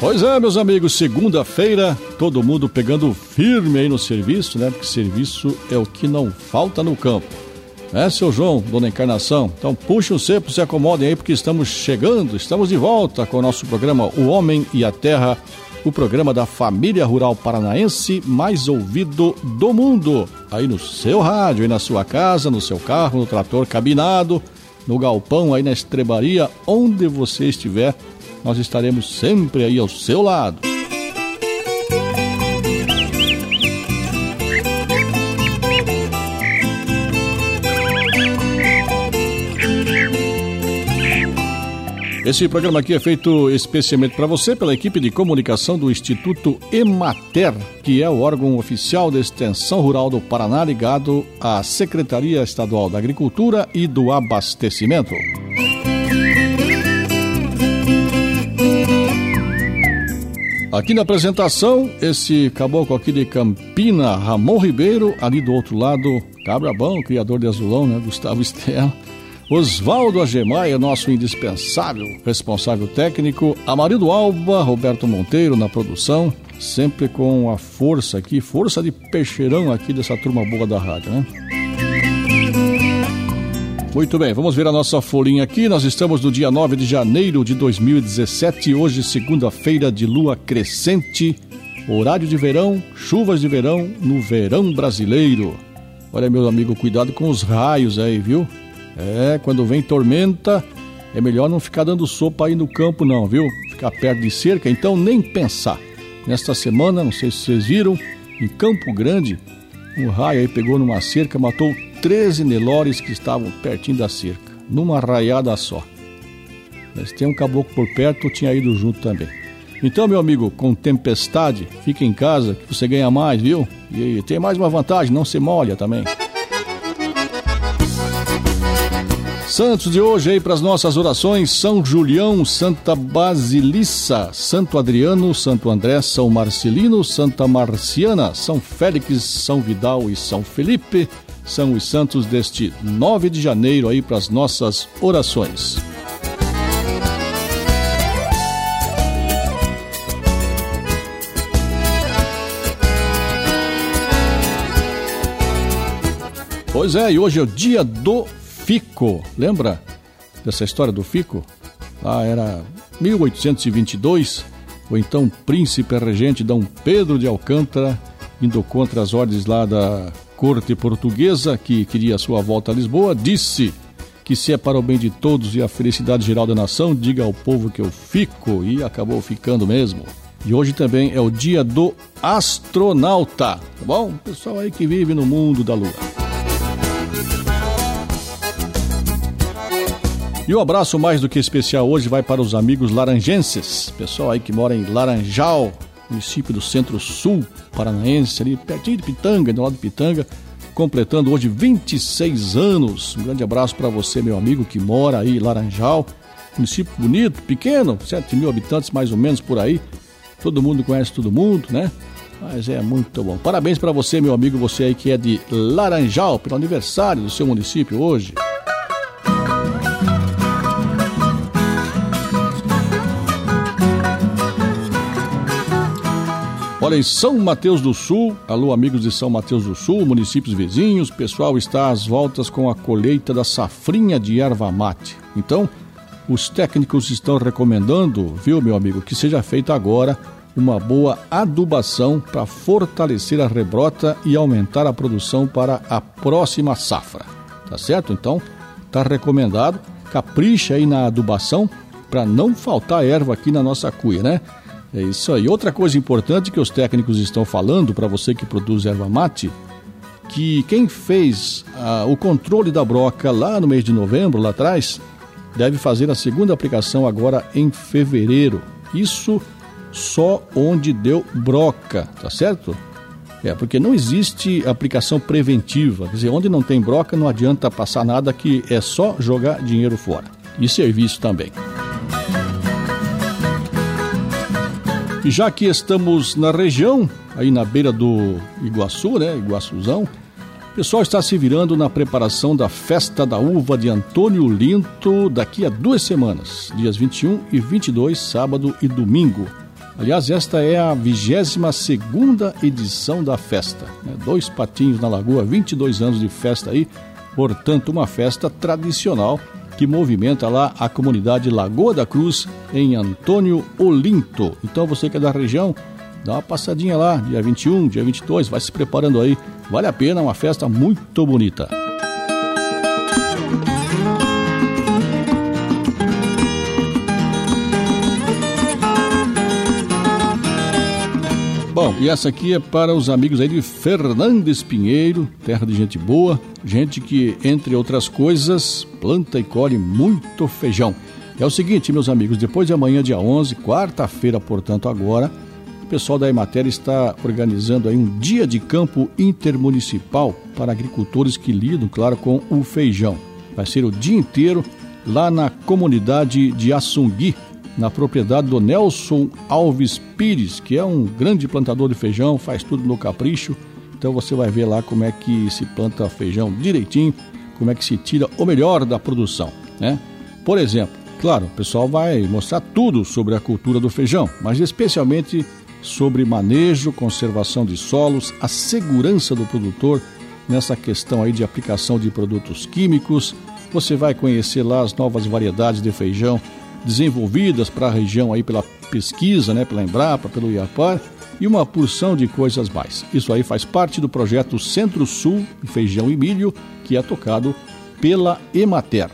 Pois é, meus amigos, segunda-feira, todo mundo pegando firme aí no serviço, né? Porque serviço é o que não falta no campo. É, seu João, dona Encarnação? Então puxa o cepo, se acomodem aí, porque estamos chegando, estamos de volta com o nosso programa O Homem e a Terra, o programa da família rural paranaense mais ouvido do mundo. Aí no seu rádio, aí na sua casa, no seu carro, no trator cabinado, no galpão, aí na estrebaria, onde você estiver, nós estaremos sempre aí ao seu lado. Esse programa aqui é feito especialmente para você pela equipe de comunicação do Instituto Emater, que é o órgão oficial da Extensão Rural do Paraná ligado à Secretaria Estadual da Agricultura e do Abastecimento. Aqui na apresentação, esse caboclo aqui de Campina, Ramon Ribeiro, ali do outro lado, Cabra Bom, criador de azulão, né, Gustavo Estela. Oswaldo Agemaia, nosso indispensável responsável técnico, Amarildo Alba, Roberto Monteiro na produção, sempre com a força aqui, força de peixeirão aqui dessa turma boa da rádio, né? Muito bem, vamos ver a nossa folhinha aqui. Nós estamos no dia 9 de janeiro de 2017, hoje segunda-feira de lua crescente, horário de verão, chuvas de verão no verão brasileiro. Olha, meu amigo, cuidado com os raios aí, viu? É, quando vem tormenta, é melhor não ficar dando sopa aí no campo não, viu? Ficar perto de cerca, então nem pensar. Nesta semana, não sei se vocês viram, em Campo Grande, um raio aí pegou numa cerca, matou 13 Nelores que estavam pertinho da cerca, numa raiada só. Mas tem um caboclo por perto, tinha ido junto também. Então, meu amigo, com tempestade, fica em casa que você ganha mais, viu? E tem mais uma vantagem, não se molha também. Santos de hoje aí para as nossas orações: São Julião, Santa Basilissa, Santo Adriano, Santo André, São Marcelino, Santa Marciana, São Félix, São Vidal e São Felipe. São os santos deste 9 de janeiro aí para as nossas orações. Pois é, e hoje é o dia do Fico. Lembra dessa história do Fico? Lá era 1822, o então príncipe regente Dom Pedro de Alcântara, indo contra as ordens lá da corte portuguesa, que queria a sua volta a Lisboa, disse que se é para o bem de todos e a felicidade geral da nação, diga ao povo que eu fico, e acabou ficando mesmo. E hoje também é o dia do astronauta, tá bom? O pessoal aí que vive no mundo da lua. E o abraço mais do que especial hoje vai para os amigos laranjenses, pessoal aí que mora em Laranjal, município do Centro-Sul paranaense, ali pertinho de Pitanga, do lado de Pitanga, completando hoje 26 anos. Um grande abraço para você, meu amigo, que mora aí em Laranjal, município bonito, pequeno, 7 mil habitantes mais ou menos por aí. Todo mundo conhece todo mundo, né? Mas é muito bom. Parabéns para você, meu amigo, você aí que é de Laranjal, pelo aniversário do seu município hoje. Olha, em São Mateus do Sul, alô amigos de São Mateus do Sul, municípios vizinhos, o pessoal está às voltas com a colheita da safrinha de erva mate. Então, os técnicos estão recomendando, viu, meu amigo, que seja feita agora uma boa adubação para fortalecer a rebrota e aumentar a produção para a próxima safra. Tá certo? Então, tá recomendado, capricha aí na adubação para não faltar erva aqui na nossa cuia, né? É isso aí. Outra coisa importante que os técnicos estão falando para você que produz erva mate, que quem fez o controle da broca lá no mês de novembro, lá atrás, deve fazer a segunda aplicação agora em fevereiro. Isso só onde deu broca, tá certo? Porque não existe aplicação preventiva. Quer dizer, onde não tem broca não adianta passar nada, que é só jogar dinheiro fora. E serviço também. E já que estamos na região, aí na beira do Iguaçu, né, Iguaçuzão, o pessoal está se virando na preparação da Festa da Uva de Antônio Linto daqui a 2 semanas, dias 21 e 22, sábado e domingo. Aliás, esta é a 22ª edição da festa, né? 2 Patinhos na Lagoa, 22 anos de festa aí, portanto uma festa tradicional que movimenta lá a comunidade Lagoa da Cruz, em Antônio Olinto. Então você que é da região, dá uma passadinha lá, dia 21, dia 22, vai se preparando aí, vale a pena, uma festa muito bonita. Bom, e essa aqui é para os amigos aí de Fernandes Pinheiro, terra de gente boa, gente que, entre outras coisas, planta e colhe muito feijão. É o seguinte, meus amigos, depois de amanhã, dia 11, quarta-feira, portanto agora, o pessoal da Emater está organizando aí um dia de campo intermunicipal para agricultores que lidam, claro, com o feijão. Vai ser o dia inteiro lá na comunidade de Assungui, na propriedade do Nelson Alves Pires, que é um grande plantador de feijão, faz tudo no capricho. Então você vai ver lá como é que se planta feijão direitinho, como é que se tira o melhor da produção, né? Por exemplo, claro, o pessoal vai mostrar tudo sobre a cultura do feijão, mas especialmente sobre manejo, conservação de solos, a segurança do produtor nessa questão aí de aplicação de produtos químicos. Você vai conhecer lá as novas variedades de feijão desenvolvidas para a região aí pela pesquisa, né, pela Embrapa, pelo IAPAR e uma porção de coisas mais. Isso aí faz parte do projeto Centro-Sul Feijão e Milho, que é tocado pela Emater.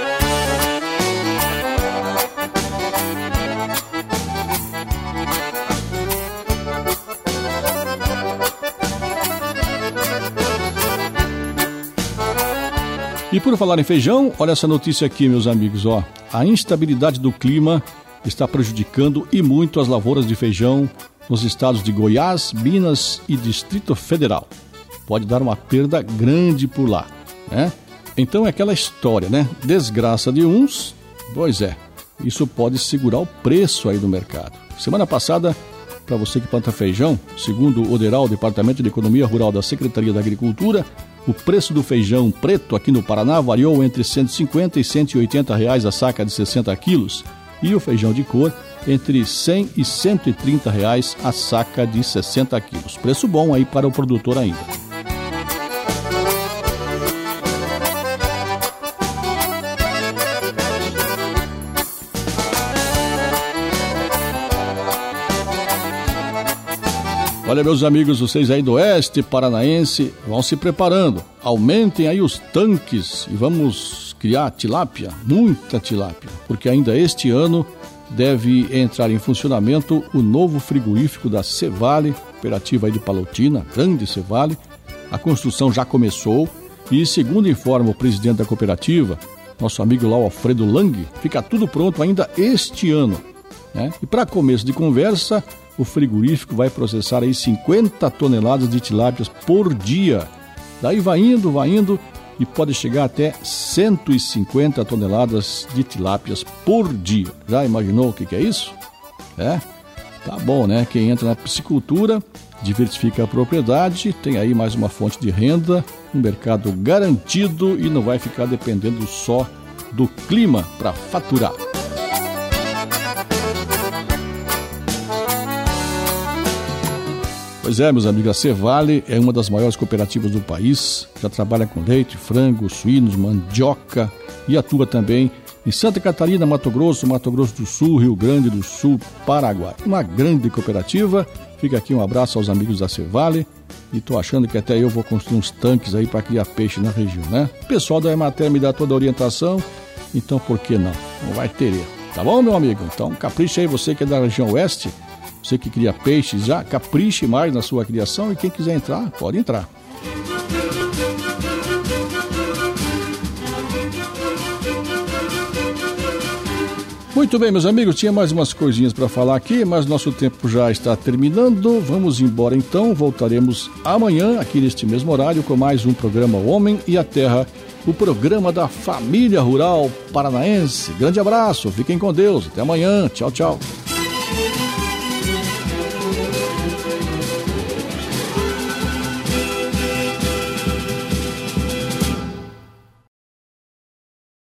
E por falar em feijão, olha essa notícia aqui, meus amigos, ó. A instabilidade do clima está prejudicando e muito as lavouras de feijão nos estados de Goiás, Minas e Distrito Federal. Pode dar uma perda grande por lá, né? Então é aquela história, né? Desgraça de uns, pois é, isso pode segurar o preço aí do mercado. Semana passada, para você que planta feijão, segundo o DERAL, Departamento de Economia Rural da Secretaria da Agricultura, o preço do feijão preto aqui no Paraná variou entre R$ 150 e R$ 180 reais a saca de 60 quilos e o feijão de cor entre R$ 100 e R$ 130 reais a saca de 60 quilos. Preço bom aí para o produtor ainda. Olha, meus amigos, vocês aí do oeste paranaense vão se preparando. Aumentem aí os tanques e vamos criar tilápia, muita tilápia, porque ainda este ano deve entrar em funcionamento o novo frigorífico da Cevale, cooperativa aí de Palotina, grande Cevale. A construção já começou e, segundo informa o presidente da cooperativa, nosso amigo lá, Alfredo Lang, fica tudo pronto ainda este ano, né? E para começo de conversa, o frigorífico vai processar aí 50 toneladas de tilápias por dia. Daí vai indo e pode chegar até 150 toneladas de tilápias por dia. Já imaginou o que é isso? É? Tá bom, né? Quem entra na piscicultura, diversifica a propriedade, tem aí mais uma fonte de renda, um mercado garantido e não vai ficar dependendo só do clima para faturar. Pois é, meus amigos, a Cevale é uma das maiores cooperativas do país, já trabalha com leite, frango, suínos, mandioca e atua também em Santa Catarina, Mato Grosso do Sul, Rio Grande do Sul, Paraguai. Uma grande cooperativa. Fica aqui um abraço aos amigos da Cevale e tô achando que até eu vou construir uns tanques aí para criar peixe na região, né? O pessoal da Emater me dá toda a orientação, então por que não? Não vai ter erro. Tá bom, meu amigo? Então capricha aí, você que é da região oeste, você que cria peixes, já capriche mais na sua criação e quem quiser entrar, pode entrar. Muito bem, meus amigos, tinha mais umas coisinhas para falar aqui, mas nosso tempo já está terminando. Vamos embora então, voltaremos amanhã aqui neste mesmo horário com mais um programa O Homem e a Terra, o programa da família rural paranaense. Grande abraço, fiquem com Deus, até amanhã, tchau, tchau.